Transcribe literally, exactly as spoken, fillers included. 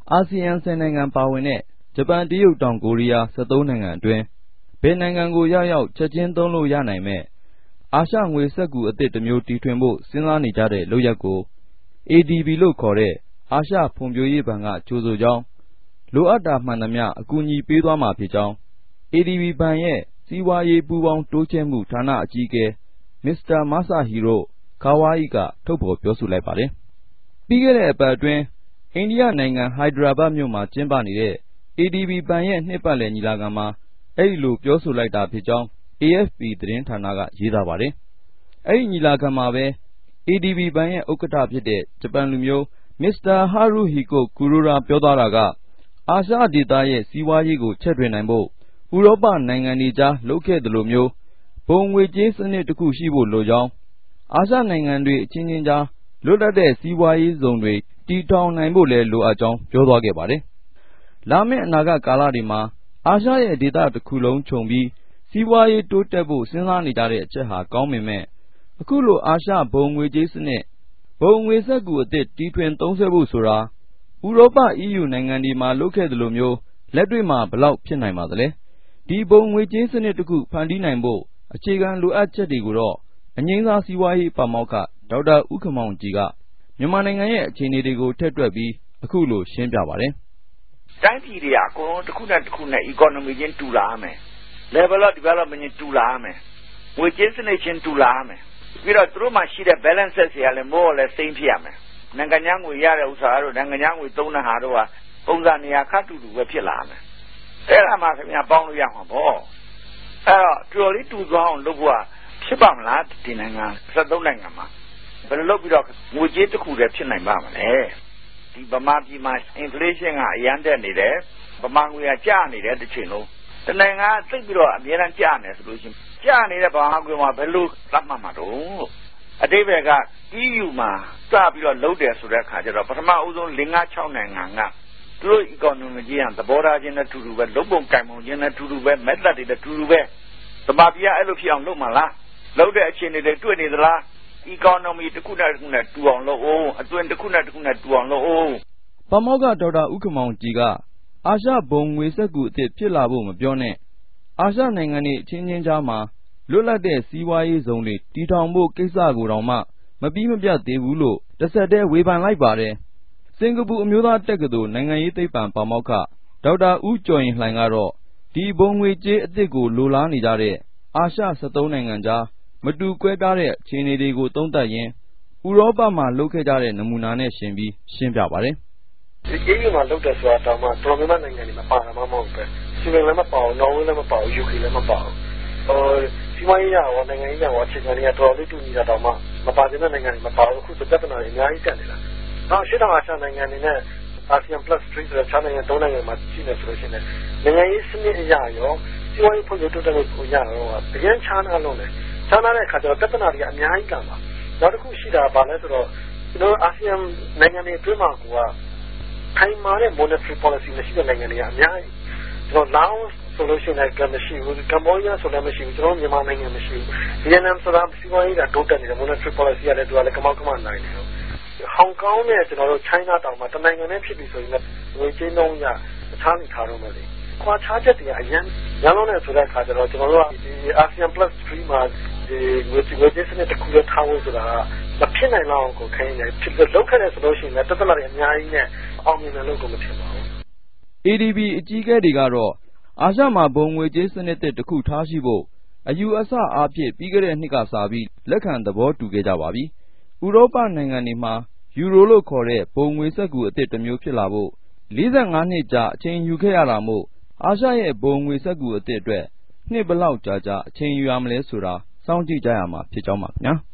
အာဆီယံဆယ်နိုင်ငံပါဝင်တဲ့ဂျပန်တရုတ်တောင်ကိုရီးယား၁၃နိုင်ငံအတွင်းဘယ်နိုင်ငံကိုရောက်ရောက်ချက်ချင်းသုံးလို့ရနိုင်မဲ့အာရှငွေစက္ကူအသစ်တစ်မျိုးတီထွင်ဖို့စဉ်းစားနေကြတဲ့လုပ်ရပ်ကို အေ ဒီ ဘီ လို့ခေါ်တဲ့အာရှဖွံ့ဖြိုးရေးဘဏ်ကကြိုဆိုကြောင်းလိုအပ်တာမှန်သမျှအကူအညီပေးသွားမှာဖြစ်ကြောင်း အေ ဒီ ဘီ ဘဏ်ရဲ့စီးပွားရေးပူးပေါင်းတိုးချဲ့မှုဌာနအကြီးအကဲမစ္စတာ Masahiro Kawai ကထုတ်ဖော်ပြောဆိုလိုက်ပါတယ်။ ပြီးခဲ့တဲ့အပတ်အတွင်းအိန္ဒိယနိုင်ငံဟိုက်ဒရာဘတ်မြို့မှာကျင်းပနေတဲ့ အေ ဒီ ဘီ ဘဏ်ရဲ့နှစ်ပတ်လည်ညီလာခံမှာအဲဒီလိုပြောဆိုလိုက်တာဖြစ်ကြောင်း အေ အက်ဖ် ပီ သတင်းဌာနကရေးသားပါတယ်။ အဲဒီညီလာခံမှာပဲ အေ ဒီ ဘီ ဘဏ်ရဲ့ဥက္ကဋ္ဌဖြစ်တဲ့ဂျပန်လူမျိုးမစ္စတာ Haruhiko Kuroda ပြောသွားတာကအာရှဒေသရဲ့စီးပွားရေးကိုချဲ့ထွင်နိုင်ဖို့ဥရောပနိုင်ငံတွေကြားလုပ်ခဲ့သလိုမျိုးဘုံငွေကြေးစနစ်တစ်ခုရှိဖို့လိုကြောင်းအာရှနိုင်ငံတွေအချင်းချင်းကြားလွတ်လပ်တဲ့စီးပွားရေးဇုံတွေတည်ထောင်နိုင်ဖို့လည်းလိုအပ်ကြောင်းပြောသွားခဲ့ပါတယ်။ လာမယ့်အနာဂတ်ကာလတွေမှာအာရှရဲ့ဒေသတစ်ခုလုံးခြုံပြီးစီးပွားရေးတိုးတက်ဖို့စဉ်းစားနေကြတဲ့အချက်ဟာကောင်းပေမဲ့အခုလိုအာရှဘုံငွေကြေးစနစ်ဘုံငွေစက္ကူအသစ်တီထွင်သုံးစွဲဖို့ဆိုတာဥရောပ အီးယူ နိုင်ငံတွေမှာလုပ်ခဲ့သလိုမျိုးလက်တွေ့မှာဘယ်လောက်ဖြစ်နိုင်ပါသလဲ။ ဒီဘုံငွေကြေးစနစ်တစ်ခုဖန်တီးနိုင်ဖို့အခြေခံလိုအပ်ချက်တွေကိုတော့အငြိမ်းစားစီးပွားရေးပါမောက္ခဒေါက်တာဦးခင်မောင်ကြည်ကမြန်မာနိုင်ငံရဲ့အခြေအနေတွေကိုထည့်တွက်ပြီးအခုလိုရှင်းပြပါတယ်။တိုင်းပြည်တွေကအကုန်လုံးတစ်ခုနဲ့တစ်ခုနဲ့ economy ချင်းတူလာရမယ်။ level of development ချင်းတူလာရမယ်။ငွေကြေးစနစ်ချင်းတူလာရမယ်။ပြီးတော့သူတို့မှာရှိတဲ့ balances တွေကလည်း more or less same ဖြစ်ရမယ်။နိုင်ငံခြားငွေရတဲ့ဥစ္စာတို့နိုင်ငံခြားငွေသုံးတဲ့ဟာတို့ကပုံစံနေရာခပ်တူတူပဲဖြစ်လာရမယ်။အဲ့ဒါမှခင်ဗျာပေါင်းလို့ရမှာပေါ့။အဲ့တော့တူတော်လေးတူသွားအောင်လုပ်ဖို့ဖြစ်ပါမလားဒီနိုင်ငံ၁၃နိုင်ငံမှာဘယ်လိုလုပ်ပြီးတော့ငွေကြေးတစ်ခုတည်းဖြစ်နိုင်ပါမလဲ။ဒီဗမာပြည်မှာ inflation ကအရန်တက်နေတယ်ဗမာငွေကကျနေတယ်တစ်ချိန်လုံးတနိုင်ငံကသိပြီးတော့အများအားကျနေဆိုလို့ရှိရင်ကျနေတဲ့ဗမာငွေမှာဘယ်လိုသတ်မှတ်မှာတော့လို့အတိပ္ပယ်က အီးယူ မှာစပြီးတော့လုပ်တယ်ဆိုတဲ့အခါကျတော့ပထမဦးဆုံး၄-၅-၆နိုင်ငံကသူတို့ economy ကြီးကသဘောထားချင်းနဲ့တူတူပဲလုပ်ပုံကိုင်ပုံချင်းနဲ့တူတူပဲ method တွေနဲ့တူတူပဲဗမာပြည်ကအဲ့လိုဖြစ်အောင်လုပ်မှာလားလုပ်တဲ့အခြေအနေတွေတွေ့နေသလား economy တစ်ခုနဲ့တစ်ခုနဲ့တူအောင်လုပ်အောင်အသွင်တစ်ခုနဲ့တစ်ခုနဲ့တူအောင်လုပ်အောင်ပါမောက္ခဒေါက်တာဦးခင်မောင်ကြည်ကအာရှဘုံငွေစက္ကူအသစ်ဖြစ်လာဖို့မပြောနဲ့အာရှနိုင်ငံတွေအချင်းချင်းကြားမှာလွတ်လပ်တဲ့စီးပွားရေးဇုံတွေတည်ထောင်ဖို့ကိစ္စကိုတောင်မှမပြီးမပြတ်သေးဘူးလို့တစ်ဆက်တည်းဝေဖန်လိုက်ပါတယ်။စင်ကာပူအမျိုးသားတက္ကသိုလ်နိုင်ငံရေးသိပ္ပံပါမောက္ခဒေါက်တာဦးကျော်ရင်လှိုင်ကတော့ဒီဘုံငွေကြေးအသစ်ကိုလိုလားနေကြတဲ့အာရှ၁၃နိုင်ငံကြားမတူကွဲပြားတဲ့အခြေအနေတွေကိုသုံးသပ်ရင်းဥရောပမှာလုပ်ခဲ့ကြတဲ့နမူနာနဲ့ရှင်ပြီးရှင်းပြပါတယ်။ဒီ အီးယူ မှာလုပ်တယ်ဆိုတာတောင်မှတော်တော်များများနိုင်ငံတွေမှာပါတာမှမဟုတ်ပဲဆွီဒင်လည်းမပါဘူးနော်ဝေးလည်းမပါဘူးယူကေလည်းမပါဘူးဟိုစီးပွားရေးရောနိုင်ငံရေးရောအခြေခံတွေကတော်တော်လေးတူညီတာတောင်မှမပါတဲ့နိုင်ငံတွေမပါဘူးအခုစပြဿနာတွေအများကြီးတက်နေတာနောက်ရှေ့တောင်အာရှနိုင်ငံတွေနဲ့အာဆီယံ plus ၃ဆိုတဲ့ခြားနိုင်ငံ၃နိုင်ငံမှာရှိနေဆိုလို့ရှိရင်နိုင်ငံရေးစနစ်အရာရောစီးပွားရေးဖွံ့ဖြိုးတိုးတက်မှုကိုရတော့တကယ်ချားနာလုံးတယ်ချားနာတဲ့အခါကျတော့ပြဿနာတွေကအများကြီးကံပါနောက်တစ်ခုရှိတာကဘာလဲဆိုတော့ကျွန်တော်အာဆီယံနိုင်ငံတွေအတွင်းမှာကထိုင်မာတဲ့ monetary policy မရှိတဲ့နိုင်ငံတွေကအများကြီးကျွန်တော်လာအိုဆိုလို့ရှိရင်လည်းမရှိဘူးကမ္ဘောဒီးယားဆိုလည်းမရှိဘူးကျွန်တော်မြန်မာနိုင်ငံမရှိဘူးဗီယက်နမ်ဆိုတာစီးပွားရေးကတိုးတက်နေတယ် monetary policy ကလည်းသူကလည်းကမောက်ကမနိုင်တယ်ဟောင်ကောင်နဲ့ကျွန်တော်တို့ China တောင်မှတနိုင်ငံနဲ့ဖြစ်ပြီးဆိုရင်ငွေကြေးနှုန်းရအခြားနေထားတော့မယ်လေခွာခြားချက်တွေကအရင်ရန်လုံးနဲ့ဆိုတဲ့အခါကျတော့ကျွန်တော်တို့ကဒီ အာဆီယံ plus ၃မှာဒီငွေကြေးစနစ်တစ်ခုလည်းထားဖို့ဆိုတာမဖြစ်နိုင်တော့ကိုခိုင်းနေဖြစ်လို့လုပ်ခဲ့တယ်ဆိုလို့ရှိရင်လည်းတသက်လည်းအများကြီးနဲ့အောင်မြင်တယ်လို့ကိုမထင်ပါဘူးအေ ဒီ ဘီ အကြီးအကဲတွေကတော့အာရှမှာဘုံငွေကြေးစနစ်တစ်ခုထားရှိဖို့အယူအဆအားဖြင့်ပြီးခဲ့တဲ့နှစ်ကစပြီးလက်ခံသဘောတူခဲ့ကြပါပြီ။ဥရောပနိုင်ငံတွေမှာယူရိုလို့ခေါ်တဲ့ဘုံငွေစက္ကူအသစ်တစ်မျိုးဖြစ်လာဖို့၄၅နှစ်ကြာအချိန်ယူခဲ့ရတာမို့အာရှရဲ့ဘုံငွေစက္ကူအသစ်အတွက်နှစ်ဘယ်လောက်ကြာကြာအချိန်ယူရမလဲဆိုတာစောင့်ကြည့်ကြရမှာဖြစ်ကြောင်းပါခင်ဗျာ။